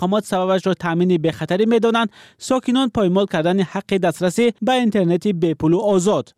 مقامات سببش را تامین به خطری می‌دانند، ساکنان پایمال کردن حق دسترسی به اینترنت بی پول و آزاد.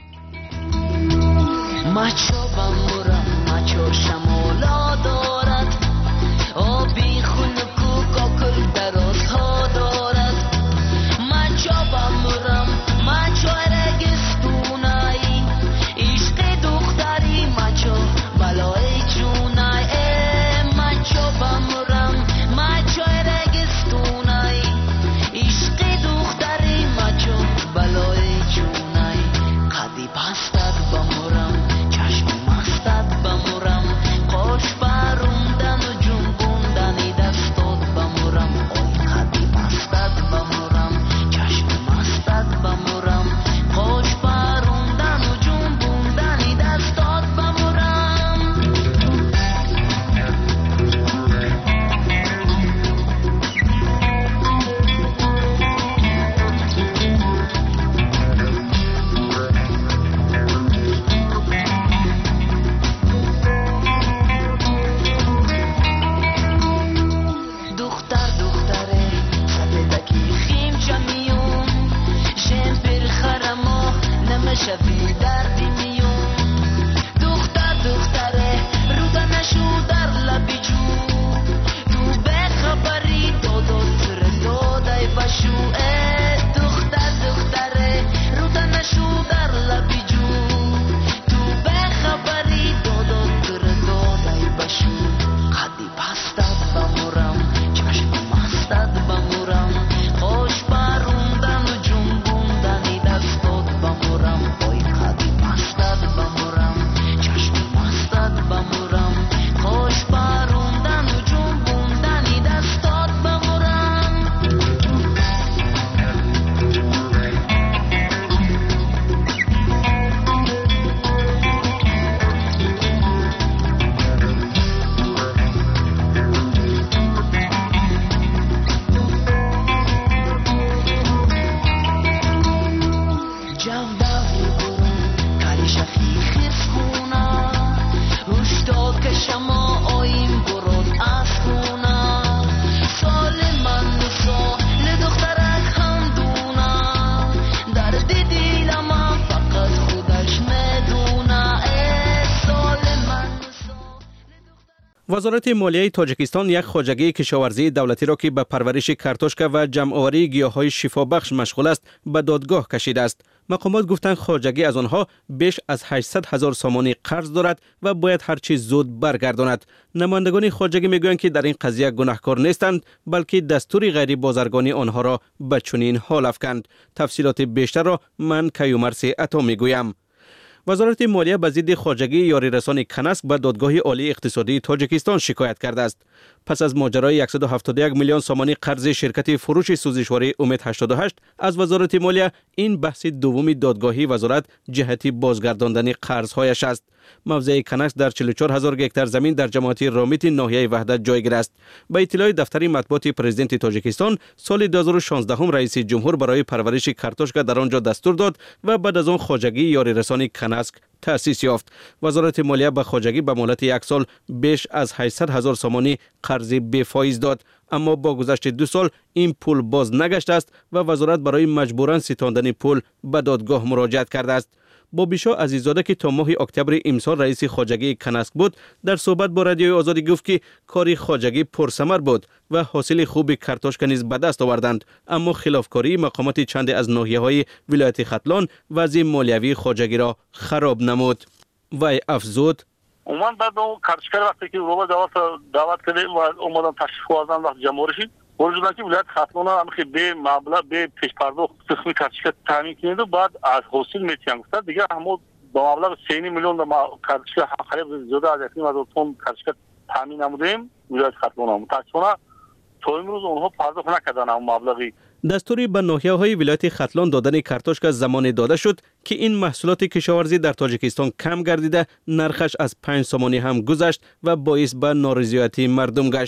وزارت مالیه تاجیکستان یک خواجگی کشاورزی دولتی را که به پرورش کارتوشکا و جمع‌آوری گیاهای شفابخش مشغول است به دادگاه کشیده است. مقامات گفتند خواجگی از آنها بیش از 800,000 سامانی قرض دارد و باید هر چیز زود برگرداند. نمایندگان خواجگی میگویند که در این قضیه گناهکار نیستند، بلکه دستور غیر بازرگانی آنها را به چنین حال افکند. تفصیلات بیشتر را من کیومرثی عطا میگویم. وزارت مالیه به ضد خواجگی یاری رسان کنسک به دادگاه عالی اقتصادی تاجیکستان شکایت کرده است. پس از ماجرای 171 میلیون سامانی قرض شرکت فروش سوزشواری امید 88 از وزارت مالیه، این بحث دومی دادگاهی وزارت جهتی بازگرداندن قرض‌هایش است. موضع کنسک در 44,000 هکتار زمین در جماعت رامیت ناحیه وحدت جایگیر است. به اطلاع دفتر مطبوعات پرزیدنت تاجیکستان، سال 2016 رئیس جمهور برای پرورش کارتوشکا در آنجا دستور داد و بعد از آن خواجگی یاری رسانی کنسک تأسیس یافت. وزارت مالیه به خواجگی به مهلت یک سال بیش از 800,000 سامانی قرض بی فایز داد، اما با گذشت 2 سال این پول باز نگشته است و وزارت برای مجبوراً ستاندن پول به دادگاه مراجعت کرده است. بابیشا عزیزاده که تا ماه اکتبر امسال رئیس خواجگی کنسک بود، در صحبت با رادیوی آزادی گفت که کار خواجگی پرثمر بود و حاصل خوب کارتوشکا نیز به دست آوردند، اما خلافکاری مقامات چند از ناحیه‌های ولایت ختلان وضع مالیوی خواجگی را خراب نمود. وی افزود: عموما بعد اون کارتوشکا وقتی که رو دعوت کردیم و اومدن تشریف آوردن وقت جمهوری ورزیدن که ولایت ختلان هم که به مبلغ به پیش پرداخت قسمی کارتوشکا تامین کنید و بعد از حاصل میتونن گفت دیگه همون با مبلغ 3 میلیون کارتوشکا خرید زیاده از 1,000 تن کارتوشکا تامین نمودیم ولایت ختلان هم تاسفانه تا امروز اونها پرداخت نکردن اون مبلغی. دستوری به ناحیه‌های ولایت ختلان دادن کارتوشکا زمان داده شد که این محصولات کشاورزی در تاجیکستان کم گردیده، نرخش از 5 سامانی هم گذشت و باعث به نارضایتی مردم گشت.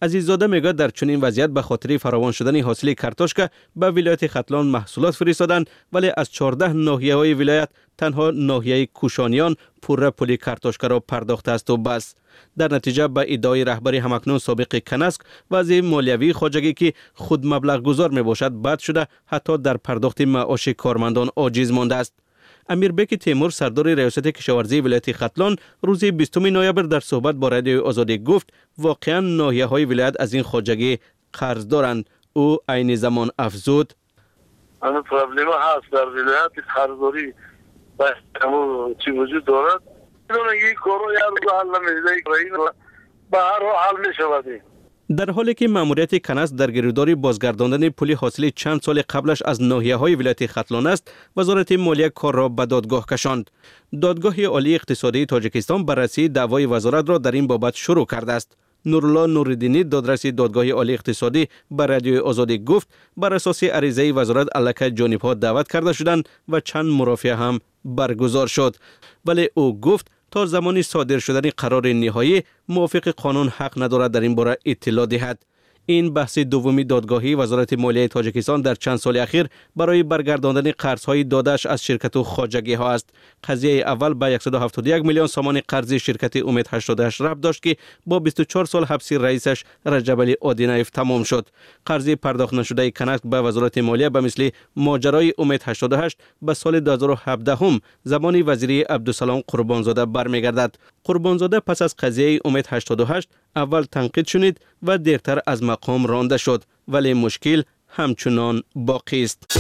عزیززاده میگه در چنین وضعیت به خاطر فراوان شدن حاصل کارتوشکا به ولایت ختلان محصولات فرستادند، ولی از 14 ناحیه‌های ولایت تنها ناحیه کوشانیان پوره پول کارتوشکا را پرداخته است و بس. در نتیجه به ادعای رهبری همکنون سابق کنسک وضع مالیوی خواجگی که خود مبلغ گذار می باشد بد شده، حتی در پرداخت معاش کارمندان عاجز مانده است. امیربک تیمور سردار ریاست کشاورزی ولایت ختلان روز 20 نوامبر در صحبت با رادیو آزادی گفت واقعا ناحیه‌های ولایت از این خواجگی قرض دارند. او عین زمان افزود اما پرابلم هست در ولایت قرضداری چی وجود دارد. این کارو یا رو حل نمیده به هر حال میشود. در حالی که ماموریت کنسک در گیروداری بازگرداندن پول حاصل چند سال قبلش از ناحیه‌های ولایت ختلان است، وزارت مالیه کار را به دادگاه کشاند. دادگاه عالی اقتصادی تاجیکستان بررسی دعوای وزارت را در این بابت شروع کرده است. نورالله نوردینی دادرس دادگاه عالی اقتصادی بر رادیو آزادی گفت بر اساس عریضه وزارت الکه جانب‌ها دعوت کرده شدند و چند مرافعه هم برگزار شد، ولی او گفت تا زمانی صادر شدن قرار نهایی موافق قانون حق ندارد در این باره اطلاع دهد. این بحث دومی دادگاهی وزارت مالیه تاجیکستان در چند سال اخیر برای برگرداندن قرض‌های داده‌اش از شرکت و خواجگی ها است. قضیه اول به 171 میلیون سومان قرض شرکت امید 88 ربط داشت که با 24 سال حبس رئیسش رجب علی آدینایف تمام شد. قرض پرداخت نشده کنسک به وزارت مالیه به مثل ماجرای امید 88 به سال 2017 هم زمان وزیری عبدالسلام قربانزاده برمیگردد. قربانزاده پس از قضیه امید 88 اول تنقید شنید و دیرتر از مقام رانده شد، ولی مشکل همچنان باقی است.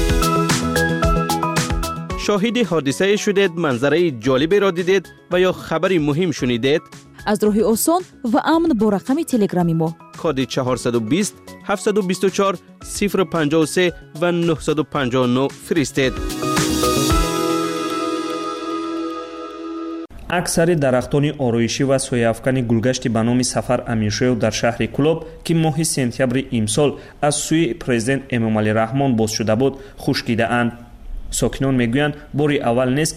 شاهد حادثه شدید، منظره جالبی را دیدید و یا خبری مهم شنیدید؟ از راه آسان و امن با رقم تلگرامی ما کد 420 724 053 و 959 فرستید. аксари дарахтони ороишӣ ва сояафкани гулгашти ба номи Сафар Аминшоев дар шаҳри Кӯлоб, ки моҳи сентябри имсол аз сӯи президент Эмомалӣ Раҳмон боз шуда буд, хушкидаанд. сокинон мегӯянд бори аввал нест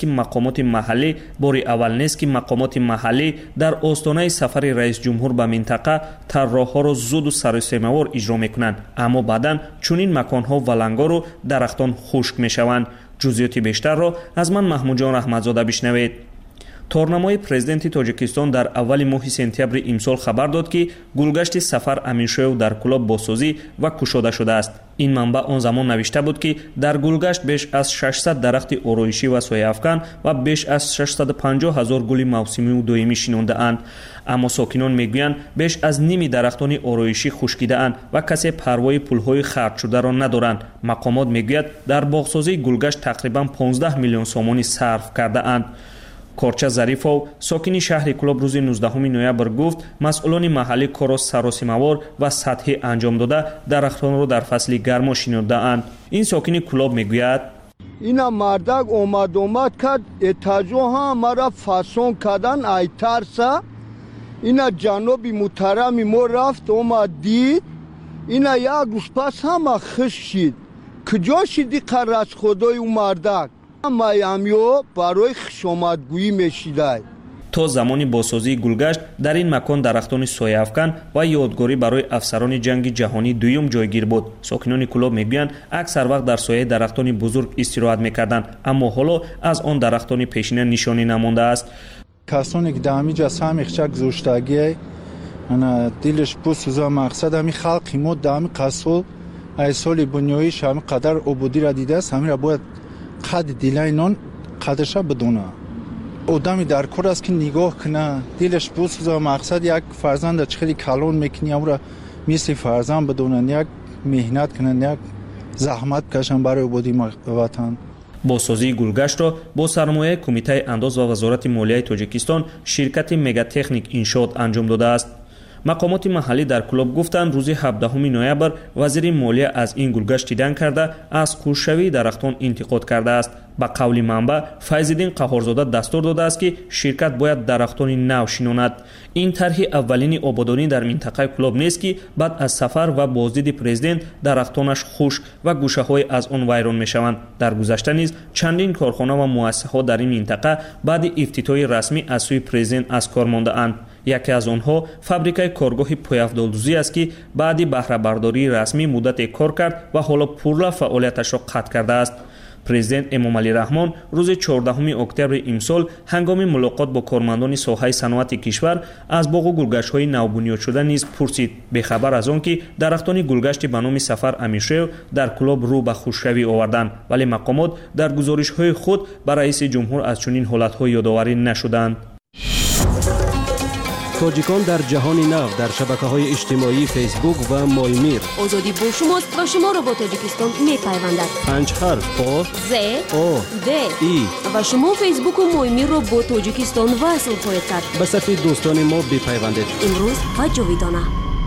ки мақомоти маҳаллӣ дар остонаи сафари раисҷумҳур ба минтақа тарроҳҳоро зуду сарусемавор иҷро мекунанд, аммо баъдан чунин маконҳо валангору дарахтон хушк мешаванд. ҷузъиёти бештарро аз ман маҳмудҷон раҳматзода бишнавед. торнамои президенти тоҷикистон дар аввали моҳи сентябри имсол хабар дод ки гулгашти Сафар Аминшоев дар Кӯлоб босозӣ ва кушода шудааст. ин манбаъ он замон навишта буд ки дар гулгашт беш аз 600 дарахти ороишӣ ва сояафкан ва беш аз 650 000 гули мавсимию доимӣ шинондаанд. аммо сокинон мегӯянд беш аз ними дарахтони ороишӣ хушкидаанд ва касе парвои пулҳои хардшударо надоранд. мақомот мегӯяд дар боғсозии гулгашт тақрибан 15 миллион сомонӣ сарф кардаанд. корча зарифов сокини шаҳри Кӯлоб рӯзи 19 ноябр гуфт масъулони маҳаллӣ корро саросимавор ва сатҳӣ анҷом дода дарахтонро дар фасли гармо шинодаанд. ин сокини Кӯлоб мегӯяд ина мардак омад кард этажо ҳамаро фасон кардан ай тарса. ина ҷаноби муҳтарами мо рафт омад дид, ина як рӯз пас ҳама хушк шид. куҷо шиди қарразходои ӯ мардак? майамё барои хушомадгӯӣ мешидай. то замони бозсозии гулгашт дар ин макон дарахтони сояафкан ва ёдгорӣ барои афсарони ҷанги ҷаҳонӣ дуюм ҷойгир буд. сокинони Кӯлоб мегӯянд аксар вақт дар сояи дарахтони бузург истироҳат мекарданд, аммо ҳоло аз он дарахтони пешина нишонӣ намондааст. касоне ки дар ҳамин ҷо ҳамихча гузоштагӣ дилаш бусӯза мақсад ҳамин халқи мо дар ҳамин қасол ай соли бунёиш ҳамин қадар ободиро дидааст, ҳаминро бояд қадри дилаи нон қадрша бидона. одами дар кор аст ки нигоҳ куна, дилаш бусӯза мақсад як фарзанда чӣ хеле калон мекунӣ, амро мисли фарзанд бидонанд, як меҳнат кунанд, як заҳмат кашанд барои ободии ватан. бозсозии гулгаштро бо сармояи кумитаи андоз ва вазорати молияи тоҷикистон ширкати мегатехник иншоот анҷом додааст. мақомоти маҳаллӣ дар Кӯлоб гуфтанд рӯзи 17 ноябр вазири молия аз ин гулгашт дидан карда аз кушшавии дарахтон интиқод кардааст. ба қавли манбаъ Файзиддин Қаҳорзода дастур додааст ки ширкат бояд дарахтони нав шинонад. ин тарҳи аввалини ободонӣ дар минтақаи Кӯлоб нест ки баъд аз сафар ва боздиди президент дарахтонаш хушк ва гӯшаҳое аз он вайрон мешаванд. дар гузашта низ чандин корхона ва муассисаҳо дар ин минтақа баъди ифтитоҳи расмӣ аз сӯи президент аз кор мондаанд. یکی از آنها فابریکای کارگاه پویافدالدوزی است که بعدی بهره برداری رسمی مدت کار کرد و حالا پورلا فعالیتش را قطع کرده است. پرزیدنت امامعلی رحمان روز 14 اکتبر امسال هنگام ملاقات با کارمندان ساحه صنعت کشور از باغ و گلگشت‌های نوبنیاد شده نیز پرسید. بخبر از آن که درختان گلگشت به نام سفر امیرشیر در کلاب رو به خشکشوی آوردند، ولی مقامات در گزارش‌های خود به رئیس جمهور از چنین حالت‌های یادآوری نشدند. تاجیکان در جهان نو در شبکه‌های اجتماعی فیسبوک و مایمیر. آزادی با شماست و شما را با تاجیکستان می‌پیوندد. 5 حرف پا ز او د ای و شما فیسبوک و مایمیر را با تاجیکستان وصل خواهید کرد. به صفحه دوستان ما بپیوندید. امروز و جاویدانه.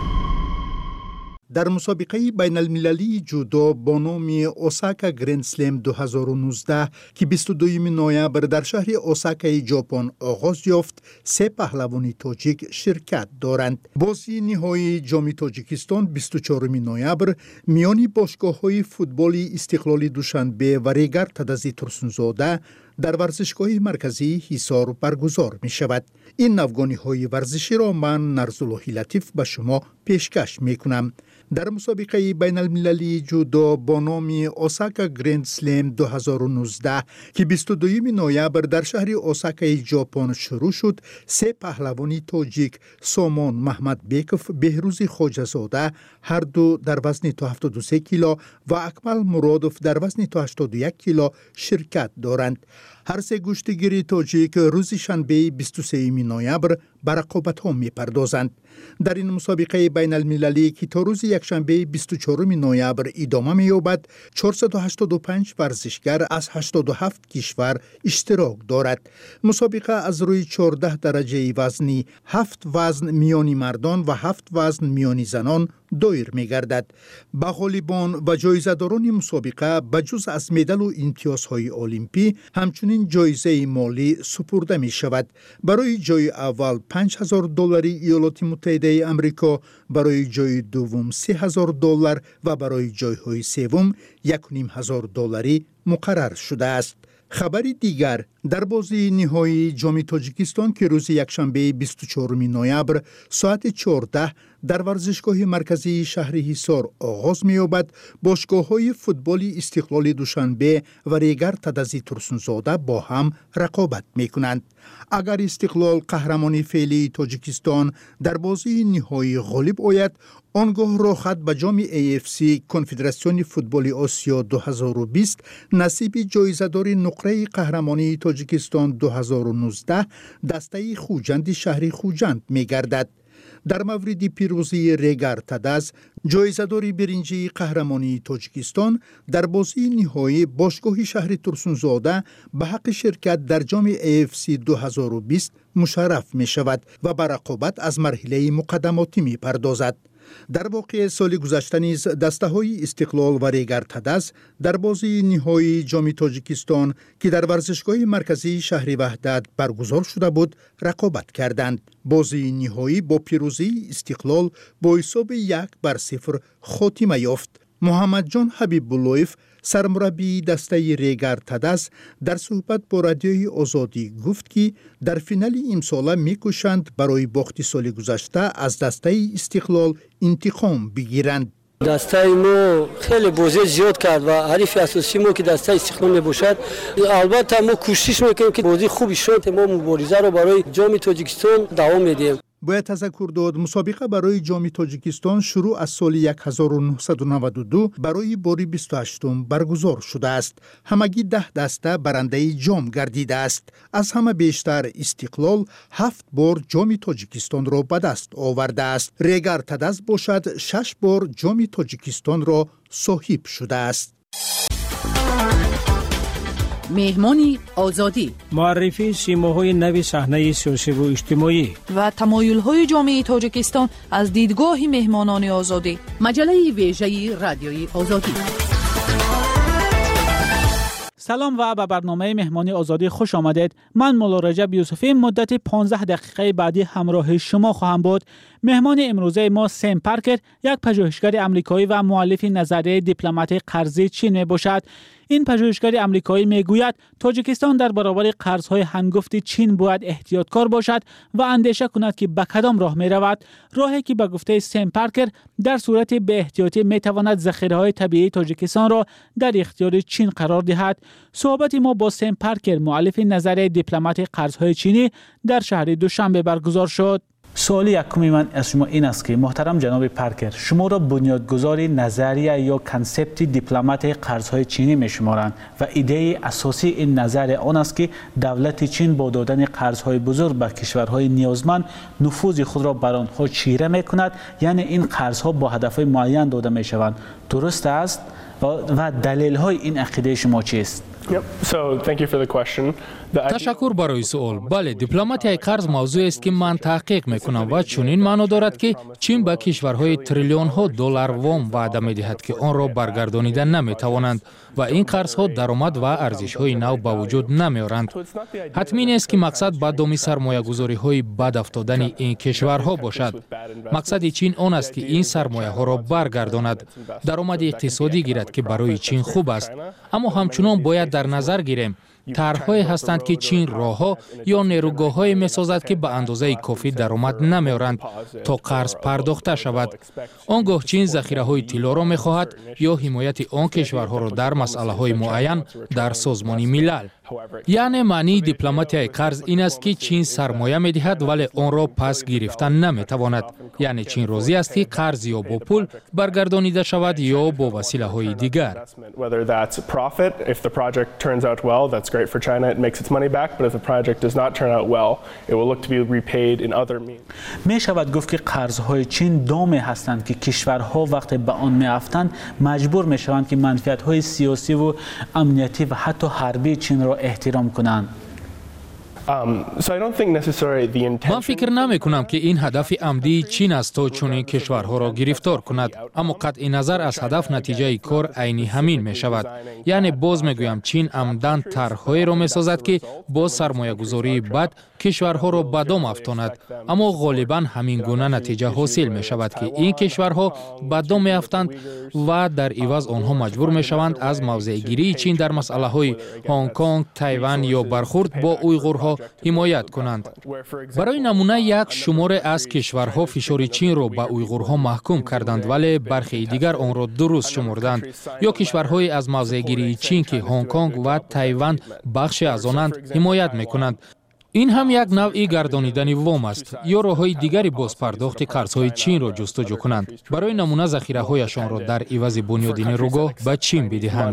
در مسابقه بین المللی جودو با نام اوساکا گرند سلم 2019 که 22 نوامبر در شهر اوساکای ژاپن آغاز یافت، 3 پهلوان تاجیک شرکت دارند. بازی نهایی جام تاجیکستان 24 نوامبر میان باشگاه‌های فوتبال استقلال دوشنبه و ریگر تدزی ترسونزاده در ورزشگاه مرکزی حصار برگزار می شود. این نوگانی‌های ورزشی را من نرزالله لطیف به شما پیشکش می کنم. در مسابقه بین المللی جودو با نام اوساکا گرند سلم 2019 که 22 نوامبر در شهر اوساکای ژاپن شروع شد، 3 پهلوان تاجیک سامان محمد بیکوف، بهروز خواجه‌زاده هر دو در وزن تا 73 کیلو و اکمل مرادوف در وزن تا 81 کیلو شرکت دارند. هر 3 گشتگیر تاجیک روز شنبه 23 نوامبر به رقابت‌ها می‌پردازند. در این مسابقه بین المللی که تا روز یکشنبه 24 نوامبر ادامه می‌یابد، 485 ورزشگر از 87 کشور اشتراک دارد. مسابقه از روی 14 درجه وزنی، 7 وزن میانی مردان و 7 وزن میانی زنان دایر می‌گردد. به غالبان و جایزه‌داران مسابقه بجز از مدال و امتیازهای المپی همچنین جایزه مالی سپرده می‌شود. برای جای اول $5000 ایالات متحده آمریکا، برای جای دوم $3000 و برای جایهای سوم $1500 مقرر شده است. خبری دیگر در بازی نهایی جام تاجیکستان که روز یکشنبه 24 نوامبر ساعت 14 در ورزشگاه مرکزی شهر حصار آغاز می‌یابد، باشگاه‌های فوتبال استقلال دوشنبه و ریگر تدزی ترسونزاده با هم رقابت می‌کنند. اگر استقلال قهرمان فعلی تاجیکستان در بازی نهایی غالب آید، آنگاه راه خط به جام AFC کنفدراسیون فوتبال آسیا 2020 نصیب جایزه‌دار نقره قهرمانی تاجیکستان 2019 دسته خوجند شهر خوجند می‌گردد. در مورد پیروزی ریگر تدز، جایزه‌دار برنجی قهرمانی تاجیکستان در بازی نهایی باشگاه شهر ترسونزاده به حق شرکت در جام AFC 2020 مشرف می شود و به رقابت از مرحله مقدماتی می پردازد. در واقع سال گذشته نیز دسته‌های استقلال و ریگر تدز در بازی نهایی جام تاجیکستان که در ورزشگاه مرکزی شهر وحدت برگزار شده بود رقابت کردند. بازی نهایی با پیروزی استقلال با حساب 1-0 خاتمه یافت. محمد جان حبیب‌اللهیف، سرمربی دسته ریگر تدز، در صحبت با رادیوی آزادی گفت که در فینال امساله می‌کوشند برای باخت سال گذشته از دسته استقلال انتقام بگیرند. دسته ما خیلی بازی زیاد کرد و حریف اساسی ما که دسته استقلال میباشد. البته ما کوشش میکنیم که بازی خوبی شد، ما مبارزه رو برای جام تاجیکستان دوام میدیم. باید تذکر داد مسابقه برای جام تاجیکستان شروع از سال 1992 برای بار 28 برگزار شده است. همگی 10 دسته برنده جام گردیده است. از همه بیشتر استقلال 7 بار جام تاجیکستان را به دست آورده است. ریگر تدز باشد 6 بار جام تاجیکستان را صاحب شده است. مهمانی آزادی، معرفی سیماهای نو صحنه سیاسی و اجتماعی و تمایل‌های جامعه تاجیکستان از دیدگاه مهمانان آزادی. مجله ویژه رادیوی آزادی. سلام و به برنامه مهمانی آزادی خوش آمدید. من مولا رجب یوسفی مدت 15 دقیقه بعدی همراه شما خواهم بود. مهمان امروزه ما سم پارکر، یک پژوهشگر آمریکایی و مؤلف نظریه دیپلمات قرضی چین می باشد. این پژوهشگر آمریکایی میگوید تاجیکستان در برابر قرضهای هنگفت چین باید احتیاطکار باشد و اندیشه کند که به کدام راه می رود. راهی که به گفته سم پارکر در صورت به احتیاطی می تواند ذخیره‌های طبیعی تاجیکستان را در اختیار چین قرار دهد. صحبت ما با سم پارکر مؤلف نظریه دیپلمات قرضهای چینی در شهر دوشنبه برگزار شد. سوال یکمی من از شما این است که محترم جناب پارکر، شما را بنیادگذار نظریه یا کنسپت دیپلمات قرضهای چینی میشمارند و ایده اساسی این نظریه آن است که دولت چین با دادن قرضهای بزرگ به کشورهای نیازمند نفوذ خود را بر آنها چیره میکند، یعنی این قرضها با هدفهای معین داده میشوند. درست است؟ و دلیل های این عقیده شما چیست؟ تشکر برای سوال. بله، دیپلماتیای قرض موضوع است که من تحقیق میکنم و چنین معنا دارد که چین به کشورهای تریلیون ها دلار وام وعده میدهد که آن را برگردانیدن نمیتوانند و این قرض ها درآمد و ارزش های نو به وجود نمیارند. حتمی نیست که مقصد به دام سرمایه گذاری های بد افتادن این کشورها باشد. مقصد چین آن است که این سرمایه ها را برگرداند، درآمد اقتصادی گیرد که برای چین خوب است. اما همچنان باید در نظر گیریم طرح‌هایی هستند که چین راه‌ها یا نیروگاه‌هایی می‌سازد که به اندازه کافی درآمد نمی‌آورند تا قرض پرداخته شود. آنگاه چین ذخیره‌های طلا را می‌خواهد یا حمایت آن کشورها را در مسئله‌های معین در سازمان ملل. یعنی معنی دیپلماتیای قرض این است که چین سرمایه می‌دهد ولی آن را پس گرفتن نمی‌تواند. یعنی چین راضی است که قرض یا با پول برگردانیده شود یا با وسیله‌های دیگر. Great for China, it makes its money back, but if the project does not turn out well, it will look to be repaid in other means. می شود گفت که قرضهای چین دامی هستند که کشورها وقتی به آن می افتند مجبور می شوند که منفعت‌های سیاسی و امنیتی و حتی حربی چین را احترام کنند. من فکر نمی کنم که این هدف عمدی چین است تا چنین کشورها را گرفتار کند، اما قطع نظر از هدف نتیجه کار عینی همین می شود. یعنی باز می گویم چین عمدن طرح‌هایی را می سازد که با سرمایه گذاری بد کشورها را به دام افکند، اما غالبا همین گونه نتیجه حاصل می شود که این کشورها به دام می افتند و در عوض آنها مجبور می شوند از موضع گیری چین در مسئله های هنگ کنگ، تایوان یا برخورد با اویغورها حمایت کنند. برای نمونه یک شماره از کشورها فشار چین را به اویغورها محکوم کردند ولی برخی دیگر آن را درست شمردند، یا کشورهای از موضع گیری چین که هنگ کنگ و تایوان بخشی از آنند حمایت می کنند. این هم یک نوعی گردانیدن وام است یا راه‌های دیگری باز پرداخت قرض‌های چین را جستجو کنند. برای نمونه ذخیره‌هایشان را در عوض بنیاد نیروگاه به چین بدهند.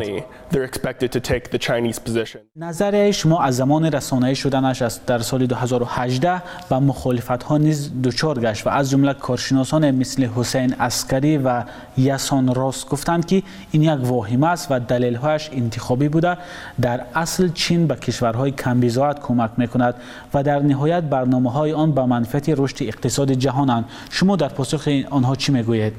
نظریه شما از زمان رسانه‌ای شدنش است در سال 2018 به مخالفت‌ها نیز دچار گشت و از جمله کارشناسان مثل حسین عسکری و یسان راست گفتند که این یک واهمه است و دلیل‌هایش انتخابی بوده. در اصل چین به کشورهای کم‌بضاعت کمک می‌کند و در نهایت برنامه‌های آن به منفعت رشد اقتصاد جهانند. شما در پاسخ آنها چی میگویید؟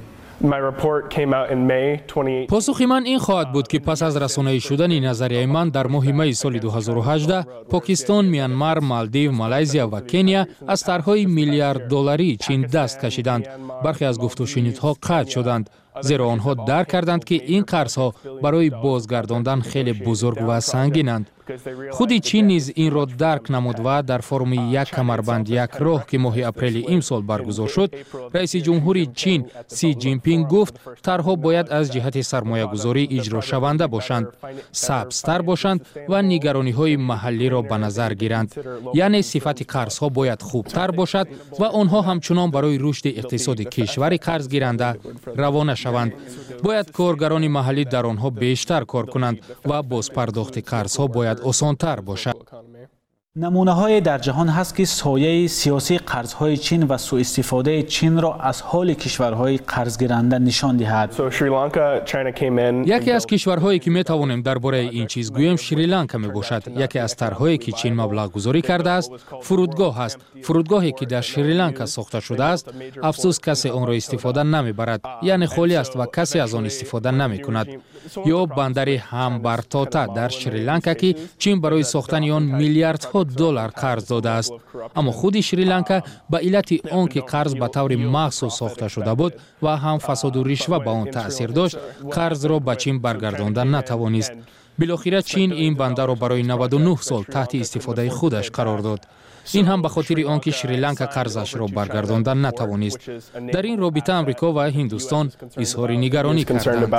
پاسخ من این خواهد بود که پس از رسانه‌ای شدن نظریه من در ماه می سال 2018 پاکستان، میانمار، مالدیو، مالایزیا و کنیا از طرح‌های میلیارد دلاری چین دست کشیدند. برخی از گفت و شنیدها قطع شدند، زیرا آنها درک کردند که این قرض‌ها برای بازگرداندن خیلی بزرگ و سنگینند. خود چین نیز این را درک نمود و در فرم یک کمربند یک راه که ماه اپریل امسال برگزار شد، رئیس جمهوری چین سی جین پینگ گفت طرح‌ها باید از جهت سرمایه گذاری اجرا شونده باشند، سبزتر باشند و نگرانی‌های محلی را به نظر گیرند. یعنی صفت قرض‌ها باید خوبتر باشد و آنها همچنان برای رشد اقتصاد کشور قرض گیرنده روانه شوند. باید کارگران محلی در آنها بیشتر کار کنند و بازپرداخت قرض‌ها باید آسان‌تر باشد. نمونه‌های در جهان هست که سایه سیاسی قرض‌های چین و سوء استفاده چین را از حال کشورهای قرضگیرنده نشان دهد. یکی از کشورهایی که می‌توانیم درباره این چیز گوییم شریلانکا میباشد. یکی از طرح‌هایی که چین مبلغ گذاری کرده است فرودگاه است. فرودگاهی که در شریلانکا ساخته شده است، افسوس کسی آن را استفاده نمیبرد، یعنی خالی است و کسی از آن استفاده نمی‌کند. یا بندر همبرتاتا در شریلانکا که چین برای ساختن آن میلیاردها دلار قرض داده است، اما خود شریلانکا به علت آنکه قرض به طور مخصوص ساخته شده بود و هم فساد و رشوه به آن تأثیر داشت، قرض را به چین برگرداندن نتوانست. بالاخره چین این بندر را برای 99 سال تحت استفاده خودش قرار داد. این هم به خاطر آنکه شریلانکا قرضش را برگرداندن نتوانست. در این رابطه امریکا و هندوستان اظهار نگرانی کردند.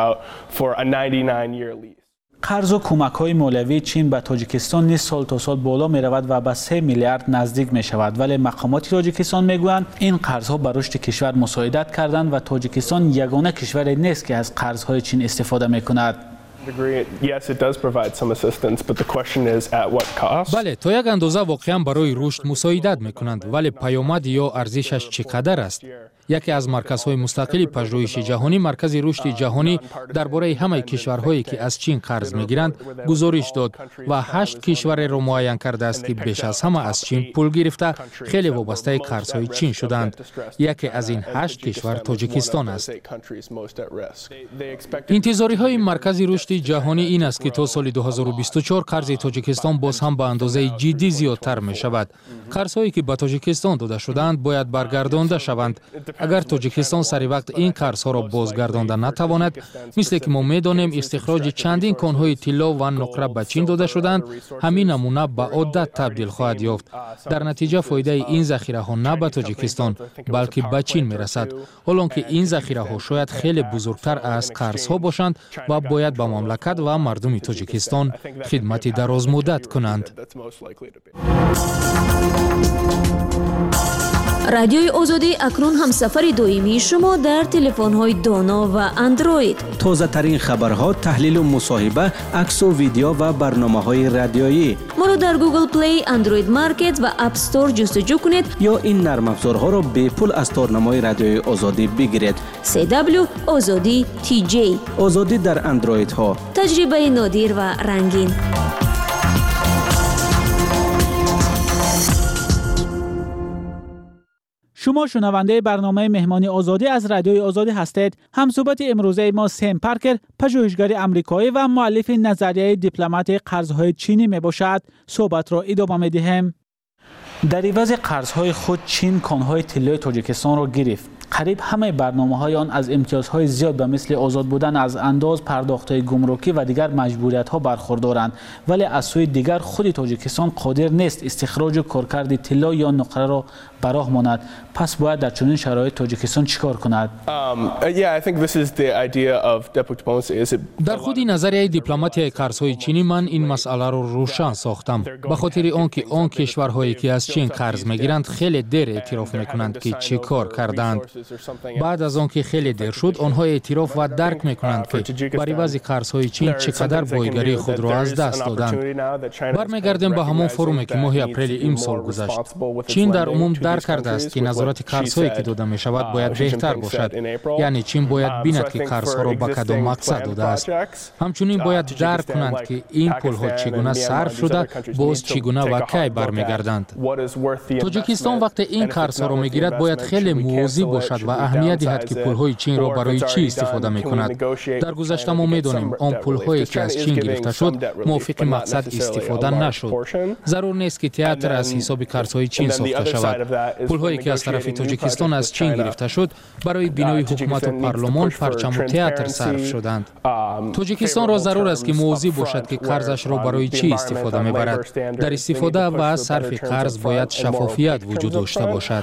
قرض و کمک‌های مالیوی چین به تاجیکستان نیز سال تا سال بالا می‌رود و به 3 میلیارد نزدیک می‌شود، ولی مقامات تاجیکستان می‌گویند این قرض‌ها به رشد کشور مساعدت کردند و تاجیکستان یگانه کشوری نیست که از قرض‌های چین استفاده می‌کند. بله، تا یک اندازه واقعا برای رشد مساعدت می‌کنند، ولی پیامد یا ارزشش چقدر است؟ یکی از مرکزهای مستقل پژوهش جهانی، مرکز رشد جهانی درباره همه کشورهایی که از چین قرض می‌گیرند گزارش داد و 8 کشور را معین کرده است که بیش از همه از چین پول گرفته خیلی وابسته قرض‌های چین شدند. یکی از این 8 کشور تاجیکستان است. انتظاری‌های مرکز رشد جهانی این است که تا سال 2024 قرض تاجیکستان باز هم به اندازه جدی زیادتر می‌شود. قرض‌هایی که به تاجیکستان داده شدند باید برگردانده شوند. اگر تاجیکستان سری وقت این قرض‌ها را بازگردانده نتواند، مثل که ما می‌دانیم استخراج چندین کان‌های طلا و نقره به چین داده شدند، همین نمونه به عادت تبدیل خواهد یافت. در نتیجه فایده این ذخیره‌ها نه به تاجیکستان بلکه به چین می‌رسد، حالانکه این ذخیره‌ها شاید خیلی بزرگتر از قرض‌ها باشند و باید به مملکت و مردم تاجیکستان خدمت درازمدت کنند. رادیوی آزادی اکنون هم سفر دائمی شما در تلفن‌های دانا و اندروید. تازه ترین خبرها، تحلیل و مصاحبه، عکس و ویدیو و برنامه‌های رادیویی. ما را در گوگل پلی، اندروید مارکت و اپ استور جستجو کنید یا این نرم افزارها را به پول از تارنمای رادیوی آزادی بگیرید. CW آزادی TJ. آزادی در اندروید ها. تجربه نادر و رنگین. شما شنونده برنامه مهمانی آزادی از رادیوی آزادی هستید. همصحبت امروزه ما سم پارکر، پژوهشگر آمریکایی و مؤلف نظریه دیپلمات قرض‌های چینی میباشد. صحبت را ادامه می‌دهیم. در عوض قرض‌های خود چین کان‌های طلای تاجیکستان را گرفت. قریب همه برنامه‌های آن از امتیازهای زیاد به مثل آزاد بودن از انداز، پرداخت‌های گمرکی و دیگر مجبوریت‌ها برخوردارند، ولی از سوی دیگر خود تاجیکستان قادر نیست استخراج و کارکرد طلا یا نقره را به راه ماند. پس باید در چنین شرایط تاجیکستان چیکار کند؟ در خود نظریه دیپلماتی قرض‌های چینی من این مسئله را روشن ساختم. به خاطر آنکه آن کشورهایی که از چین قرض می‌گیرند خیلی دیر اعتراف می‌کنند که چه کار کردند. بعد از آنکه خیلی دیر شد، آنها اعتراف و درک می‌کنند که بر عوض قرض‌های چین چقدر بایگری خود را از دست دادند. برمیگردیم به همان فرومی که ماه اپریل این سال گذشت. چین در عموم درک کرده است که نظارت قرض‌هایی که داده می‌شود باید بهتر باشد. یعنی چین باید بیند که قرض‌ها را به کدام مقصد داده است. همچنین باید درک کنند که این پول‌ها چگونه صرف شده، باز چگونه و کی برمیگردند. تاجیکستان وقتی این قرض‌ها را می‌گیرد باید خیلی مواظب باشد و اهمیت دهد که پول‌های چین را برای چی استفاده می‌کند. در گذشته ما می‌دانیم آن پول‌هایی که از چین گرفته شد موافق مقصد استفاده نشد. ضرور نیست که تئاتر از حساب قرض‌های چین ساخته شود. پول‌هایی که از طرف تاجیکستان از چین گرفته شد برای بینای حکومت و پارلمان، پرچم و تئاتر صرف شدند. تاجیکستان را ضرور است که مواظب باشد که قرضش را برای چی استفاده می‌برد. در استفاده و صرف قرض باید شفافیت وجود داشته باشد.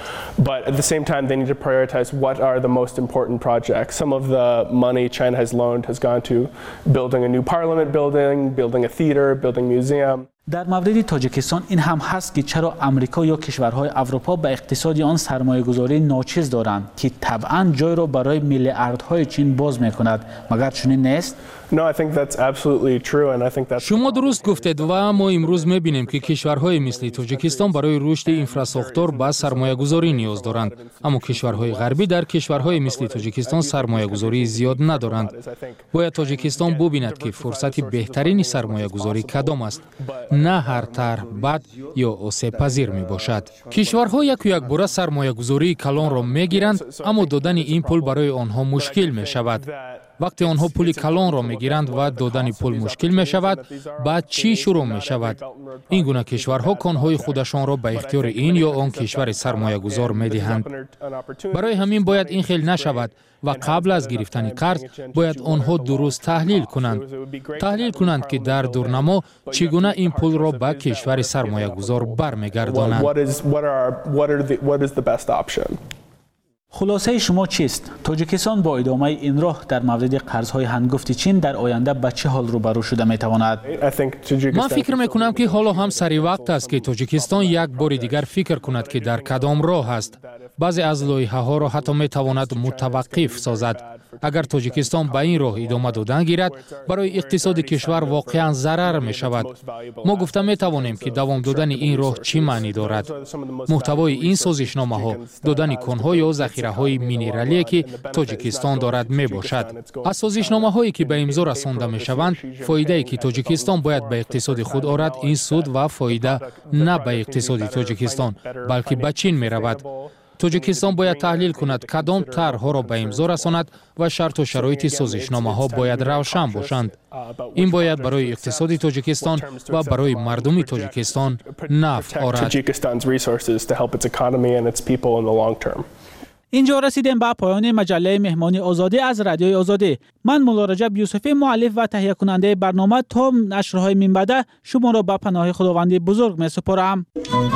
What are the most important projects? Some of the money China has loaned has gone to building a new parliament building a theater, building a museum. در مورد تاجیکستان این هم هست که چرا امریکا یا کشورهای اروپا به اقتصاد آن سرمایه‌گذاری ناچیز دارند که طبعاً جای را برای میلیاردهای چین باز می‌کند. مگر چنین نیست؟ شما درست گفتید و ما امروز می‌بینیم که کشورهای مثل تاجیکستان برای رشد اینفراستراکچور به سرمایه‌گذاری نیاز دارند، اما کشورهای غربی در کشورهای مثل تاجیکستان سرمایه‌گذاری زیاد ندارند. باید تاجیکستان ببیند که فرصت بهترین سرمایه‌گذاری کدام است. نه هر طرح بد یا آسیب پذیر می باشد. کشورها یک باره سرمایه گذاری کلان را می گیرند، اما دادن این پول برای آنها مشکل می شود. وقتی آنها پول کلان را میگیرند و دادن پول مشکل می شود، بعد چی شروع می شود؟ این گونه کشورها کانهای خودشان را به اختیار این یا آن کشور سرمایه گذار می دهند. برای همین باید این خیل نشود و قبل از گرفتن قرض باید آنها درست تحلیل کنند که در دورنما چگونه این پول را به کشور سرمایه گذار برمیگردانند. خلاصه شما چیست؟ تاجیکستان با ادامه این راه در مورد قرضهای هنگفت چین در آینده به چه حال روبرو شده می تواند؟ من فکر می کنم که حالا هم سری وقت است که تاجیکستان یک بار دیگر فکر کند که در کدام راه است. بعضی از لایحه ها را حتی می تواند متوقف سازد. اگر تاجیکستان به این راه ادامه دادن گیرد، برای اقتصاد کشور واقعا ضرر می شود. ما گفته می توانیم که دوام دادن این راه چی معنی دارد. محتوای این سازشنامه ها دادن کانها یا ذخیره های مینرالی که تاجیکستان دارد می باشد. از سازشنامه هایی که به امضا رسانده می شوند، فایده ای که تاجیکستان باید به اقتصاد خود آورد، این سود و فایده نه به اقتصاد تاجیکستان بلکه به چین می رود. تاجیکستان باید تحلیل کند کدام طرحها را به امضا رساند و شرط و شرایط سازشنامه ها باید روشن باشند. این باید برای اقتصاد تاجیکستان و برای مردم تاجیکستان نفع آورد. اینجا رسیدیم به پایان مجله مهمان آزادی از رادیوی آزادی. من مولا رجب یوسفی، مؤلف و تهیه کننده برنامه، تا نشرهای من بعد شما را به پناه خداوند بزرگ می سپارم.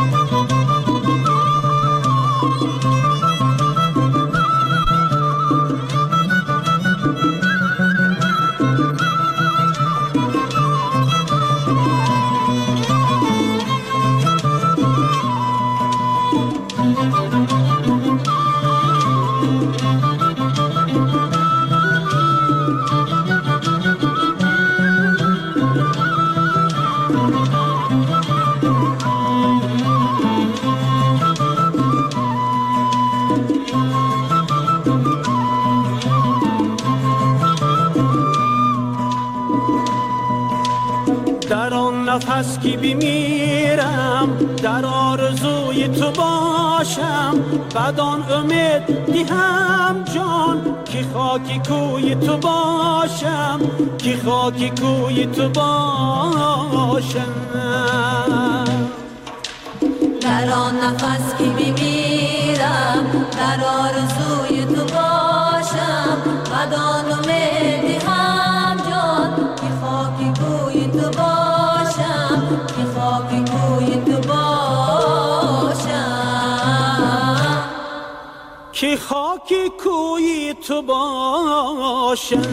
نفس که بمیرم در آرزوی تو باشم، بدان امید دهم جان که خاکی کوی تو باشم، که خاکی کوی تو باشم. در آن نفس که بمیرم در آرزوی تو باشم، بدان امید دهم جان که خاکی کوی تو باشم، که خاکی کوی تو باشم، که خاکی کوی تو باشم.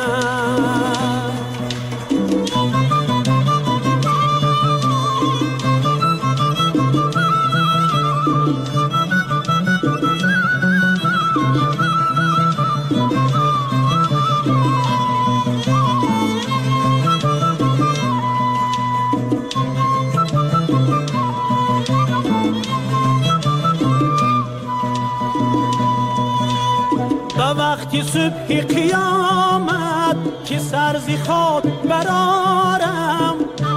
وقتی صبح قیامت که سر ز خود برارم،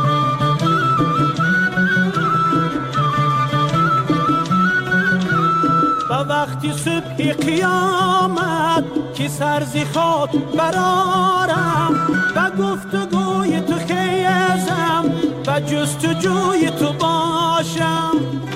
و وقتی صبح قیامت که سر ز خود برارم، و گفتگوی تو خیزم و جستجوی تو باشم.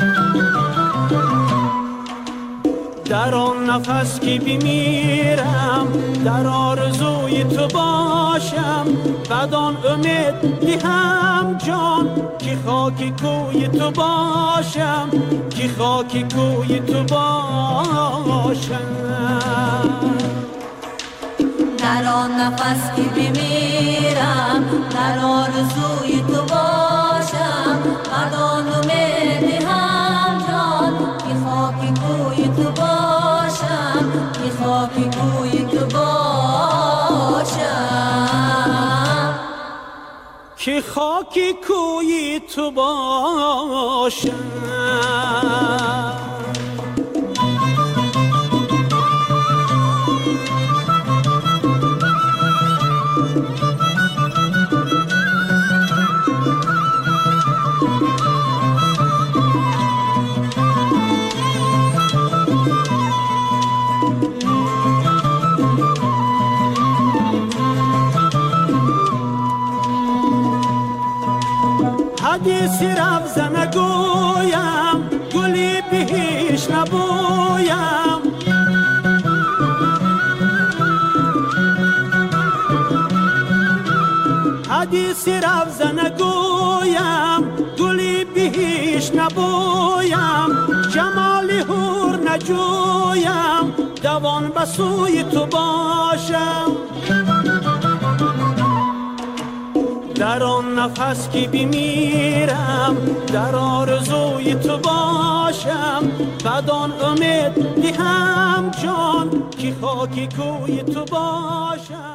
در آن نفس که بمیرم در آرزوی تو باشم، بدان امید دهم جان که خاکی کوی تو باشم، که خاکی کوی تو باشم. در آن نفس که بمیرم در آرزوی تو باشم، بدان امید دهم جان که خاکی کوی تو باشم، که خاکی کوی تو باشم، که خاکی کوی تو باشم. حدیث روزه نگویم گلی بهش نبویم جمال هور نجویم دوان به سوی تو باشم در آن نفس که بمیرم در آرزوی تو باشم بدان امید دهم جان که خاک کوی تو باشم